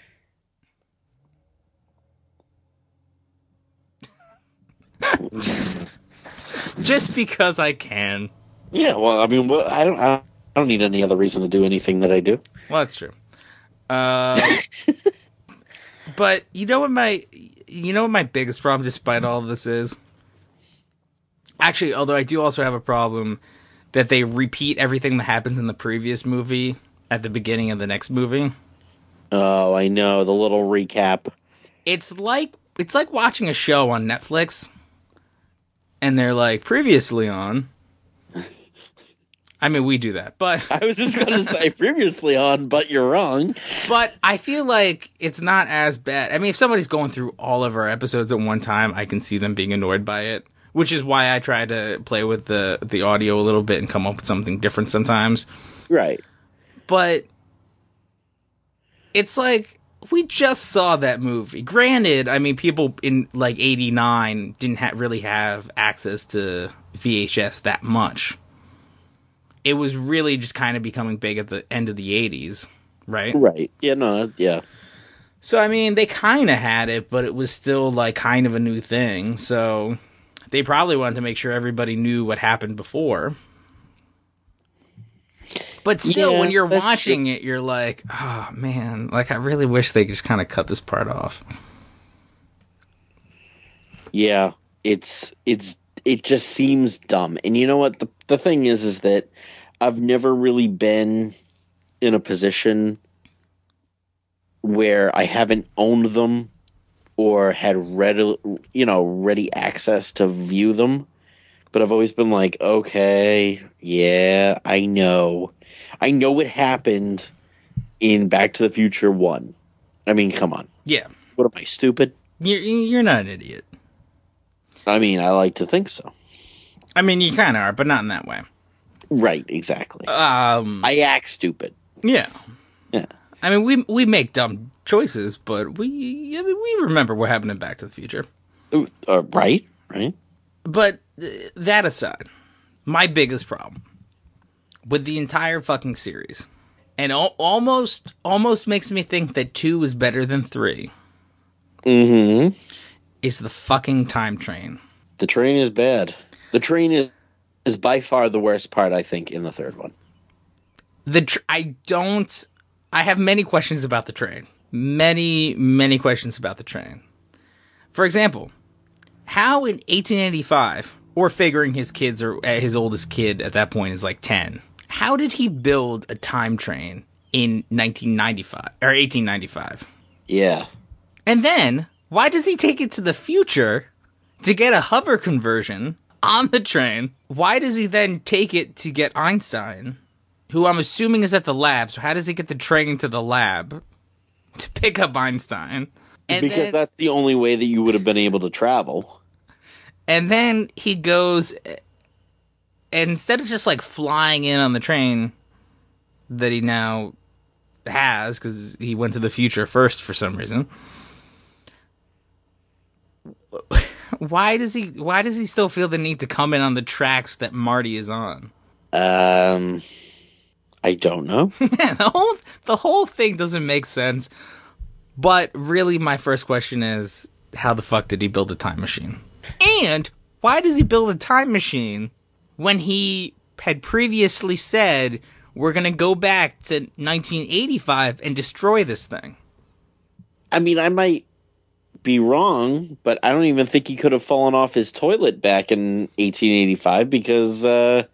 Just because I can. Yeah, well, I mean, I don't need any other reason to do anything that I do. Well, that's true. But you know what my biggest problem, despite all of this, is? Actually, although I do also have a problem that they repeat everything that happens in the previous movie at the beginning of the next movie. Oh, I know, the little recap. It's like watching a show on Netflix, and they're like, previously on. I mean, we do that, but... I was just going to say previously on, but you're wrong. But I feel like it's not as bad. I mean, if somebody's going through all of our episodes at one time, I can see them being annoyed by it, which is why I try to play with the audio a little bit and come up with something different sometimes. Right. But it's like we just saw that movie. Granted, I mean, people in like 89 didn't really have access to VHS that much. It was really just kind of becoming big at the end of the 80s, right? Right. Yeah, no, yeah. So, I mean, they kind of had it, but it was still like kind of a new thing. So they probably wanted to make sure everybody knew what happened before. But still, Yeah, when you're that's watching true. it, you're like, oh, man, like, I really wish they just kind of cut this part off. Yeah, it just seems dumb. And you know what? The thing is that I've never really been in a position where I haven't owned them or had ready access to view them. But I've always been like, okay, yeah, I know what happened in Back to the Future 1. I mean, come on. Yeah. What am I, stupid? You're not an idiot. I mean, I like to think so. I mean, you kind of are, but not in that way. Right, exactly. I act stupid. Yeah. Yeah. I mean, we make dumb choices, but we remember what happened in Back to the Future. Right. But that aside, my biggest problem with the entire fucking series, and almost makes me think that 2 is better than 3, is the fucking time train. The train is bad. The train is by far the worst part, I think, in the third one. I have many questions about the train. Many questions about the train. For example, how in 1885, or figuring his kids or his oldest kid at that point is like 10, how did he build a time train in 1995 or 1895? Yeah. And then why does he take it to the future to get a hover conversion on the train? Why does he then take it to get Einstein, who I'm assuming is at the lab? So how does he get the train to the lab to pick up Einstein? Because that's the only way that you would have been able to travel. And then he goes, and instead of just like flying in on the train that he now has, because he went to the future first for some reason, why does he still feel the need to come in on the tracks that Marty is on? I don't know. the whole thing doesn't make sense. But really, my first question is, how the fuck did he build a time machine? And why does he build a time machine when he had previously said, we're going to go back to 1985 and destroy this thing? I mean, I might be wrong, but I don't even think he could have fallen off his toilet back in 1885 because, there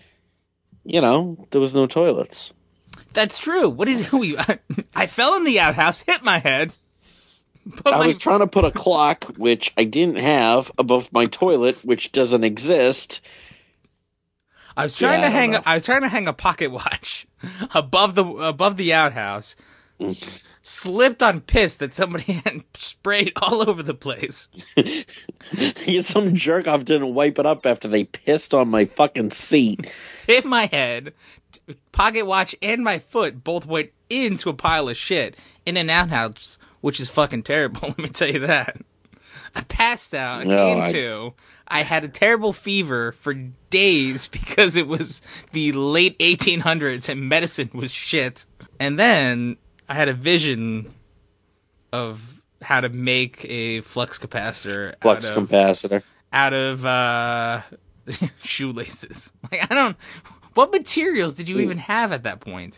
was no toilets. That's true. What is it? I fell in the outhouse, hit my head. I was trying to put a clock, which I didn't have, above my toilet, which doesn't exist. I was trying to hang a pocket watch above the outhouse. Slipped on piss that somebody had sprayed all over the place. Some jerk off didn't wipe it up after they pissed on my fucking seat. Hit my head, pocket watch, and my foot both went into a pile of shit in an outhouse, which is fucking terrible, let me tell you that. I passed out, I had a terrible fever for days because it was the late 1800s and medicine was shit. And then I had a vision of how to make a flux capacitor out of shoelaces. Like, what materials did you even have at that point?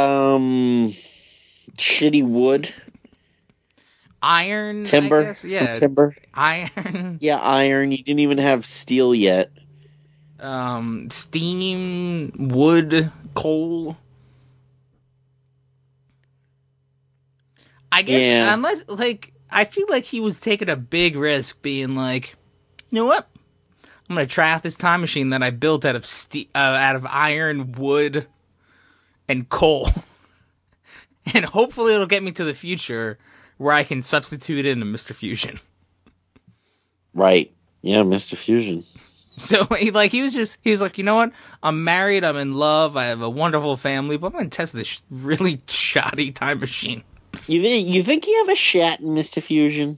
Shitty wood. Iron, timber, I guess? Yeah, some timber, iron. Yeah, iron. You didn't even have steel yet. Steam, wood, coal. I guess unless I feel like he was taking a big risk, being like, you know what? I'm gonna try out this time machine that I built out of iron, wood, and coal, and hopefully it'll get me to the future, where I can substitute in a Mr. Fusion. Right. Yeah, Mr. Fusion. So he was like, you know what? I'm married, I'm in love, I have a wonderful family, but I'm going to test this really shoddy time machine. You think you have a shat in Mr. Fusion?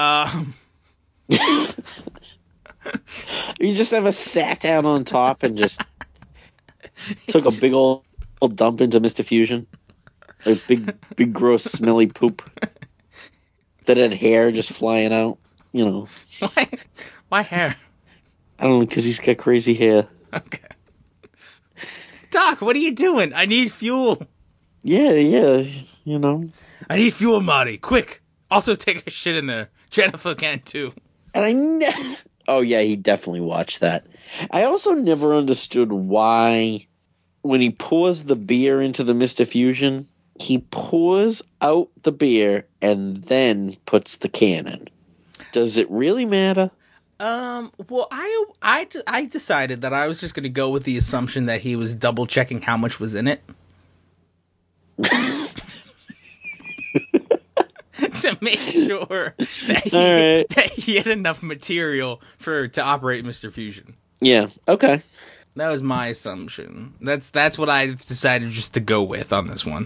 You just ever sat down on top and just took a big old dump into Mr. Fusion? Like big gross smelly poop that had hair just flying out, you know. Why hair? I don't know, because he's got crazy hair. Okay. Doc, what are you doing? I need fuel. Yeah, you know. I need fuel, Marty. Quick. Also take a shit in there. Jennifer can too. And oh yeah, he definitely watched that. I also never understood why when he pours the beer into the Mr. Fusion, he pours out the beer and then puts the can in. Does it really matter? Well, I decided that I was just going to go with the assumption that he was double checking how much was in it. To make sure that he had enough material to operate Mr. Fusion. Yeah, okay. That was my assumption. That's what I decided just to go with on this one.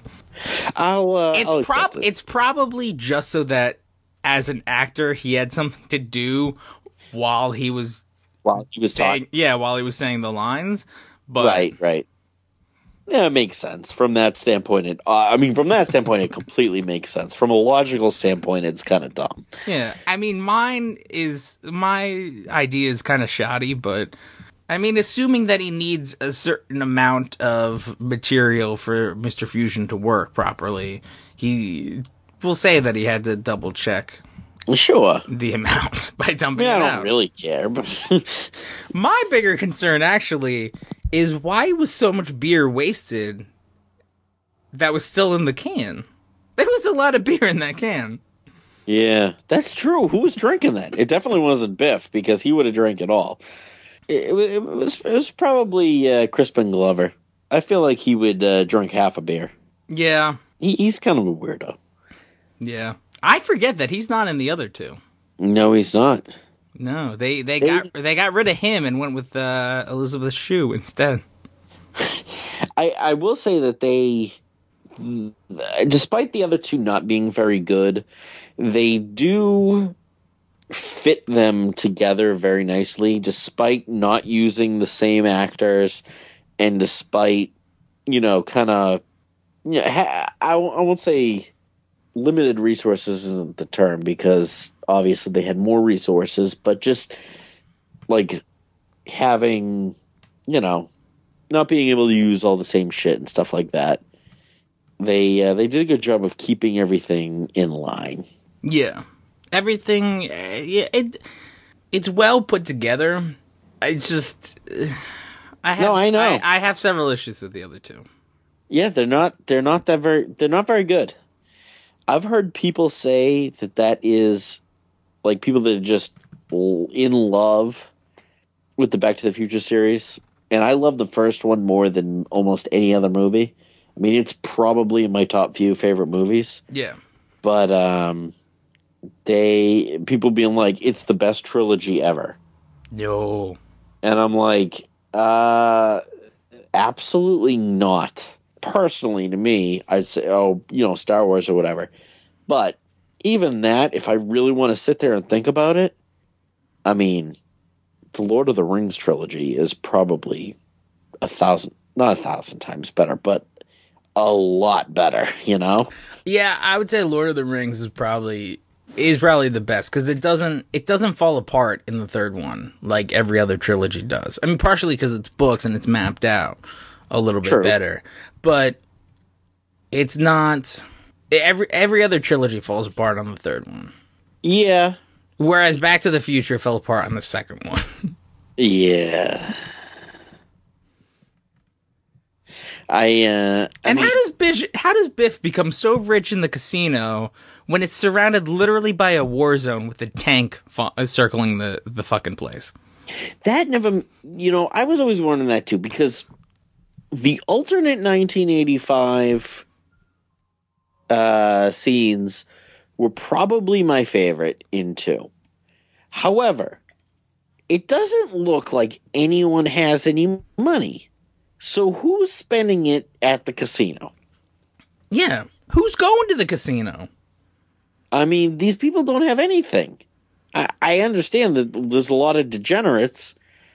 It's probably just so that as an actor he had something to do while he was saying talking. Yeah, while he was saying the lines. But Right. Yeah, it makes sense from that standpoint. It completely makes sense. From a logical standpoint, it's kind of dumb. Yeah, I mean, my idea is kind of shoddy, but I mean, assuming that he needs a certain amount of material for Mr. Fusion to work properly, he will say that he had to double check. Sure. The amount by dumping it out. I don't really care. But my bigger concern, actually, is why was so much beer wasted that was still in the can? There was a lot of beer in that can. Yeah, that's true. Who was drinking that? It definitely wasn't Biff, because he would have drank it all. It was probably Crispin Glover. I feel like he would drink half a beer. Yeah. He's kind of a weirdo. Yeah. I forget that he's not in the other two. No, he's not. No, they got rid of him and went with Elizabeth Shue instead. I will say that they, despite the other two not being very good, they do fit them together very nicely, despite not using the same actors, and despite, kind of, I won't say limited resources isn't the term, because obviously they had more resources, but just like having, not being able to use all the same shit and stuff like that. They did a good job of keeping everything in line. Yeah, everything. It's well put together. It's just I know. I have several issues with the other two. Yeah, they're not very good. I've heard people say that is like people that are just in love with the Back to the Future series. And I love the first one more than almost any other movie. I mean, it's probably in my top few favorite movies. Yeah. But people being like, it's the best trilogy ever. No. And I'm like, absolutely not. Personally, to me, I'd say, Star Wars or whatever. But even that, if I really want to sit there and think about it, I mean, the Lord of the Rings trilogy is probably not 1,000 times better, but a lot better, Yeah, I would say Lord of the Rings is probably the best, because it doesn't fall apart in the third one like every other trilogy does. I mean, partially because it's books and it's mapped out a little bit better, but it's not. Every other trilogy falls apart on the third one. Yeah. Whereas Back to the Future fell apart on the second one. Yeah. How does Biff become so rich in the casino when it's surrounded literally by a war zone with a tank circling the fucking place? That never, I was always wondering that too, because the alternate 1985 scenes were probably my favorite in 2. However, it doesn't look like anyone has any money. So who's spending it at the casino? Yeah. Who's going to the casino? I mean, these people don't have anything. I understand that there's a lot of degenerates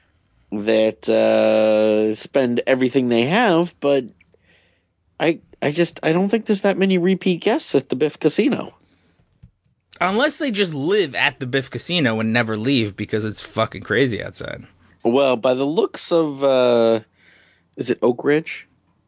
that spend everything they have, but I don't think there's that many repeat guests at the Biff Casino. Unless they just live at the Biff Casino and never leave because it's fucking crazy outside. Well, by the looks of, is it Oak Ridge?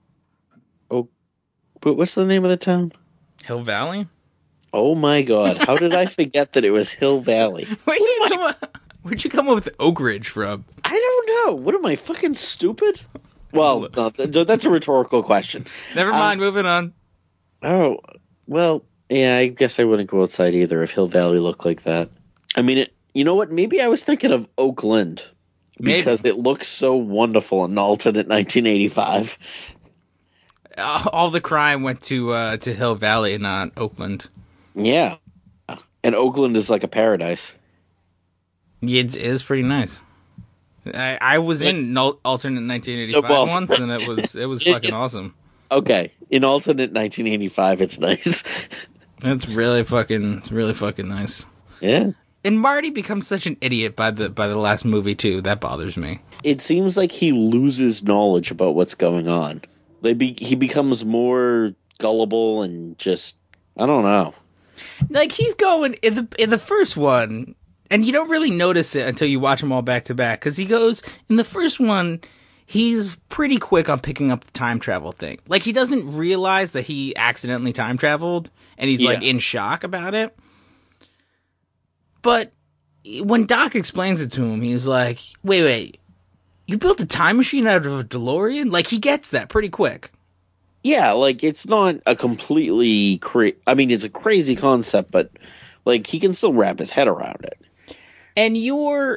What's the name of the town? Hill Valley? Oh my God! How did I forget that it was Hill Valley? Where'd you come up with Oak Ridge from? I don't know. What am I, fucking stupid? Well, no, that's a rhetorical question. Never mind. Moving on. Oh, well, yeah. I guess I wouldn't go outside either if Hill Valley looked like that. I mean, you know what? Maybe I was thinking of Oakland because it looks so wonderful in an alternate 1985. All the crime went to Hill Valley, not Oakland. Yeah, and Oakland is like a paradise. It is pretty nice. I was in alternate 1985 once, and it was fucking awesome. Okay, in alternate 1985, it's nice. It's really fucking nice. Yeah. And Marty becomes such an idiot by the last movie too. That bothers me. It seems like he loses knowledge about what's going on. He becomes more gullible and just, I don't know. Like, he's going in the first one, and you don't really notice it until you watch them all back to back, because he goes in the first one, he's pretty quick on picking up the time travel thing. Like, he doesn't realize that he accidentally time traveled, and he's like in shock about it. But when Doc explains it to him, he's like, wait, you built a time machine out of a DeLorean? Like, he gets that pretty quick. Yeah, like, it's not a completely I mean, it's a crazy concept, but, like, he can still wrap his head around it. And you're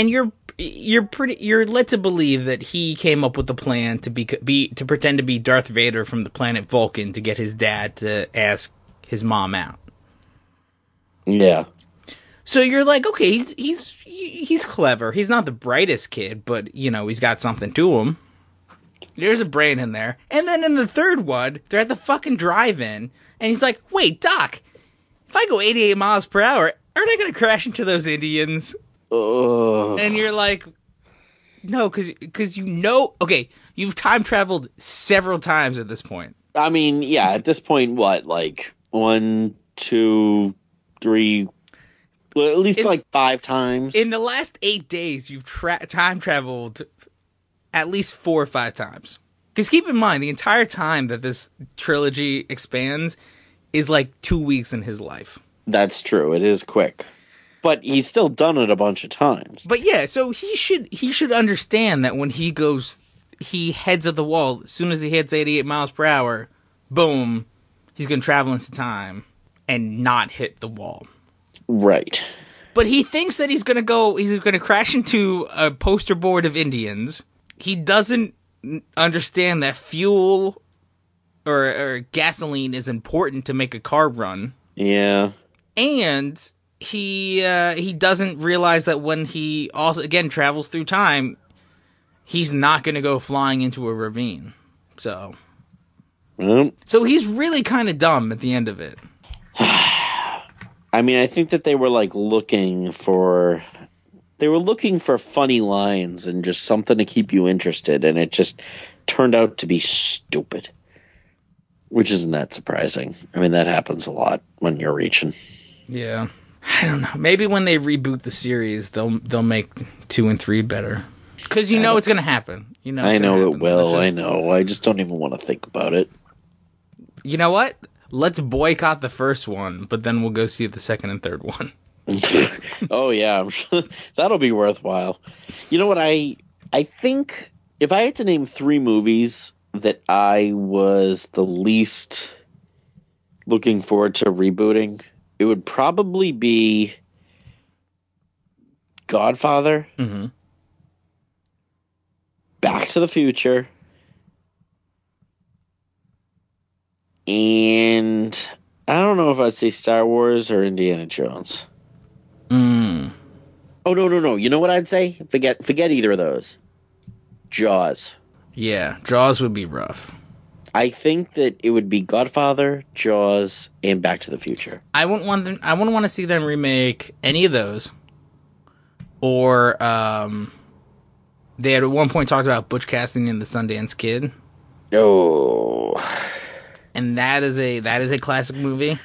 led to believe that he came up with the plan to pretend to be Darth Vader from the planet Vulcan to get his dad to ask his mom out. Yeah. So you're like, okay, he's clever. He's not the brightest kid, but, you know, he's got something to him. There's a brain in there. And then in the third one, they're at the fucking drive-in, and he's like, wait, Doc, if I go 88 miles per hour, aren't I going to crash into those Indians? And you're like, no, because you know, okay, you've time traveled several times at this point. I mean, yeah, at this point, what, like 1, 2, 3, well, at least like 5 times. In the last 8 days, you've time traveled at least 4 or 5 times. Because keep in mind, the entire time that this trilogy expands is like 2 weeks in his life. That's true. It is quick. But he's still done it a bunch of times. But yeah, so he should understand that when he heads at the wall, as soon as he hits 88 miles per hour, boom, he's going to travel into time and not hit the wall. Right. But he thinks that he's going to crash into a poster board of Indians. He doesn't understand that fuel or gasoline is important to make a car run. Yeah. And he doesn't realize that when he also, again, travels through time, he's not going to go flying into a ravine. So he's really kind of dumb at the end of it. I mean, I think that they were like looking for funny lines and just something to keep you interested, and it just turned out to be stupid, which isn't that surprising. I mean, that happens a lot when you're reaching. Yeah, I don't know. Maybe when they reboot the series, they'll make 2 and 3 better, because you know it's gonna happen. You know, I know it will. I know. I just don't even want to think about it. You know what? Let's boycott the first one, but then we'll go see the second and third one. Oh yeah, I'm sure that'll be worthwhile. You know what? I think if I had to name 3 movies that I was the least looking forward to rebooting, it would probably be Godfather, Back to the Future, and I don't know if I'd say Star Wars or Indiana Jones. Oh, no. You know what I'd say? Forget either of those. Jaws. Yeah, Jaws would be rough. I think that it would be Godfather, Jaws, and Back to the Future. I wouldn't want to see them remake any of those. Or they had at one point talked about Butch Cassidy and the Sundance Kid. Oh, And that is a classic movie.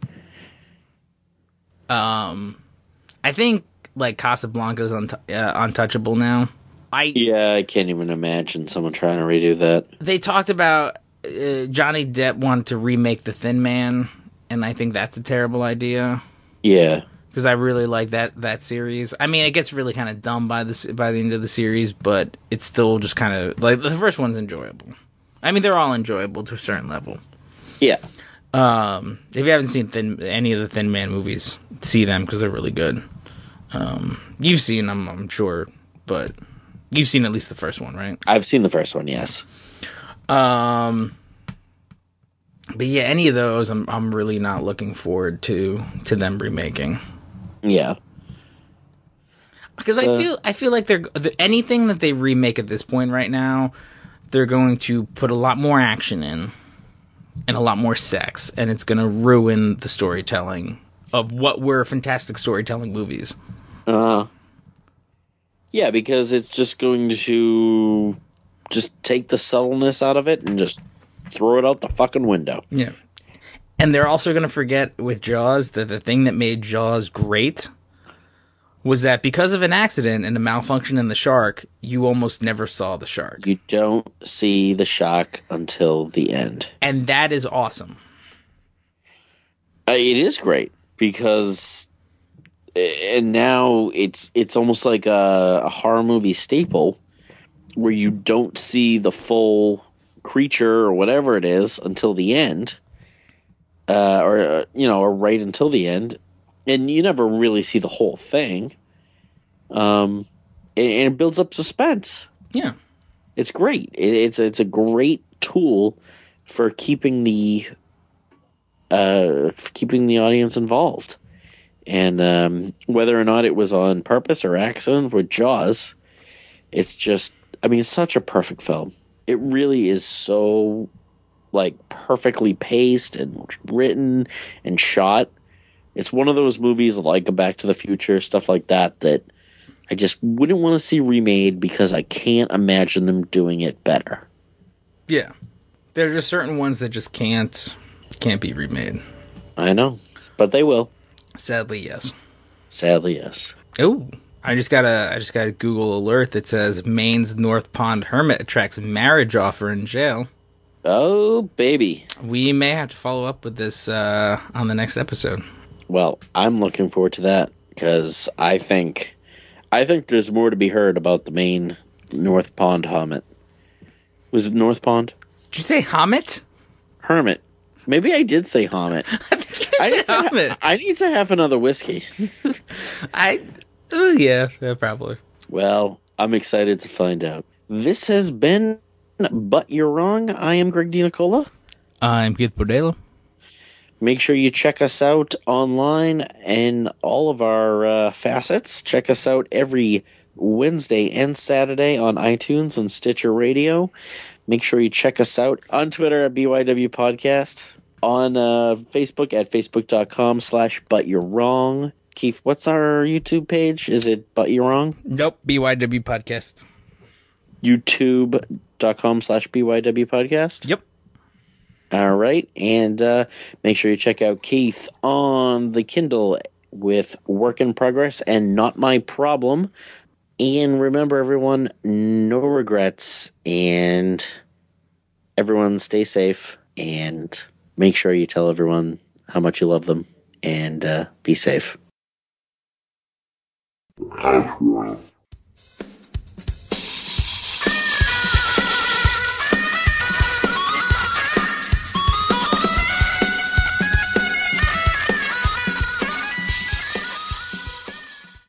I think like Casablanca is untouchable now. I can't even imagine someone trying to redo that. They talked about Johnny Depp wanted to remake The Thin Man, and I think that's a terrible idea. Yeah, because I really like that series. I mean, it gets really kind of dumb by the end of the series, but it's still just kind of like the first one's enjoyable. I mean, they're all enjoyable to a certain level. Yeah. If you haven't seen any of the Thin Man movies, see them because they're really good. You've seen them, I'm sure, but you've seen at least the first one, right? I've seen the first one, yes. But yeah, any of those, I'm really not looking forward to them remaking. Yeah, because I feel like they're anything that they remake at this point right now, they're going to put a lot more action in and a lot more sex, and it's going to ruin the storytelling of what were fantastic storytelling movies. Yeah, because it's just going to just take the subtleness out of it and just throw it out the fucking window. Yeah. And they're also going to forget with Jaws that the thing that made Jaws great was that because of an accident and a malfunction in the shark, you almost never saw the shark. You don't see the shark until the end. And that is awesome. It is great because... And now it's almost like a horror movie staple where you don't see the full creature or whatever it is until the end, or right until the end, and you never really see the whole thing. And it builds up suspense. Yeah, it's great. It's a great tool for keeping the audience involved. And whether or not it was on purpose or accident with Jaws, it's just, I mean, it's such a perfect film. It really is so, like, perfectly paced and written and shot. It's one of those movies like a Back to the Future, stuff like that, that I just wouldn't want to see remade because I can't imagine them doing it better. Yeah. There are just certain ones that just can't be remade. I know, but they will. Sadly, yes. Sadly, yes. Oh, I just got a Google alert that says Maine's North Pond hermit attracts marriage offer in jail. Oh, baby. We may have to follow up with this on the next episode. Well, I'm looking forward to that because I think there's more to be heard about the Maine North Pond hermit. Was it North Pond? Did you say hermit? Hermit. Maybe I did say hermit. I need to have another whiskey. Yeah, probably. Well, I'm excited to find out. This has been But You're Wrong. I am Greg DiNicola. I'm Keith Bordela. Make sure you check us out online in all of our facets. Check us out every Wednesday and Saturday on iTunes and Stitcher Radio. Make sure you check us out on Twitter at BYW Podcast, on Facebook at facebook.com/butyourwrong. Keith, what's our YouTube page? Is it But You're Wrong? Nope, BYW Podcast. YouTube.com/BYW Podcast? Yep. All right, and make sure you check out Keith on the Kindle with Work in Progress and Not My Problem. And remember, everyone, no regrets, and everyone stay safe, and make sure you tell everyone how much you love them, and be safe.